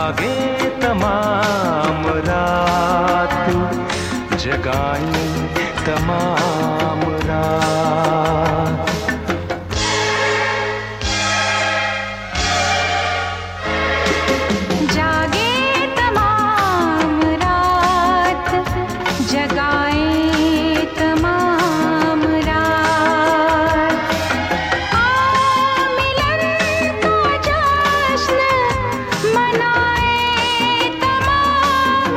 जागे तमाम रात, जगाए तमाम रात। जागे तमाम रात, जगाए तमाम रात। आओ मिलन का जश्न मनाए तमाम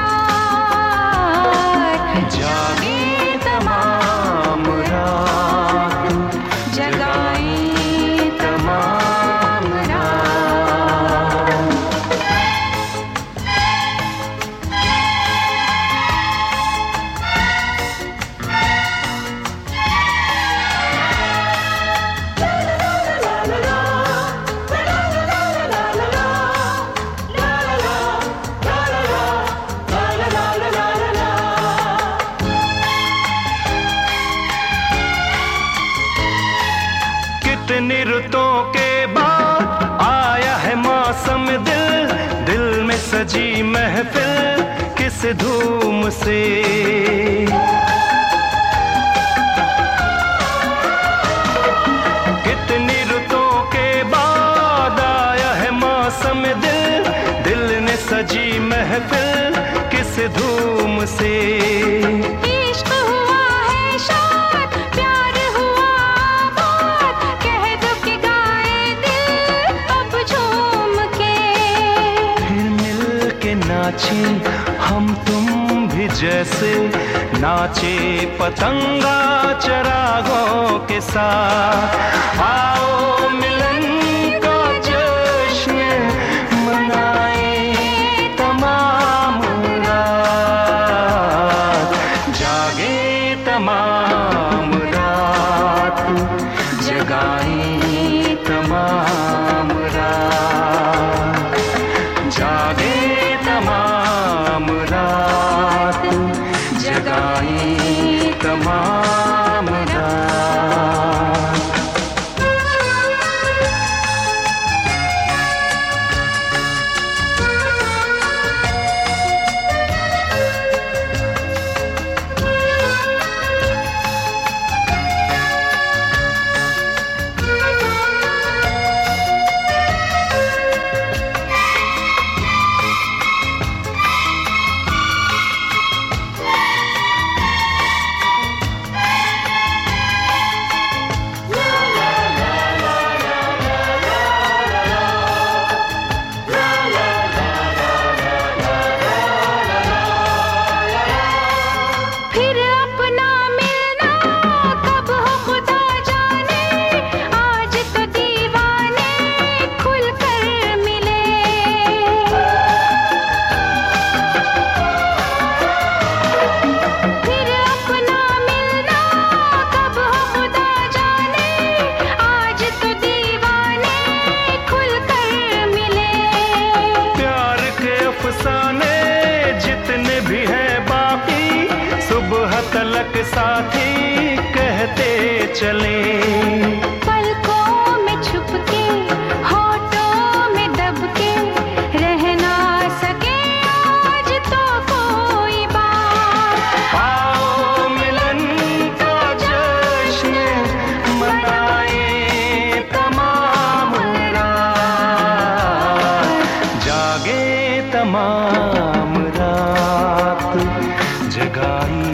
रात। जागे तमाम रात, जगाए तमाम रात। कितनी रुतों के बाद आया है मौसम दिल, दिल में सजी महफिल किस धूम से। कितनी रुतों के बाद आया है मौसम दिल, दिल ने सजी महफिल किस धूम से। इश्क हुआ है शाद, प्यार हुआ आबाद, कह दो कि गाए दिल अब झूम के। फिर मिल के नाचे हम तुम भी जैसे नाचे पतंगा चरागों के साथ। आओ मिलन का जश्न मनाए तमाम रात, जागे तमाम रात, जगाए तमाम रात। जागे तमाम रात, जगाए तमाम रात। फिर अपना मिलना कब हो खुदा जाने, आज तो दीवाने खुल कर मिले। फिर अपना मिलना कब हो खुदा जाने, आज तो दीवाने खुल कर मिले। प्यार के अफसाने जितने भी हैं बाकी, सुबह तलक साथी कहते चले। पलकों में छुप के, होठों में दब के, रह ना सके आज तो कोई बात। आओ मिलन का जश्न मनाए तमाम रात, जागे तमाम रात, जगाई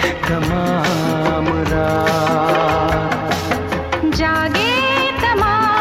तमाम रात। जागे तमाम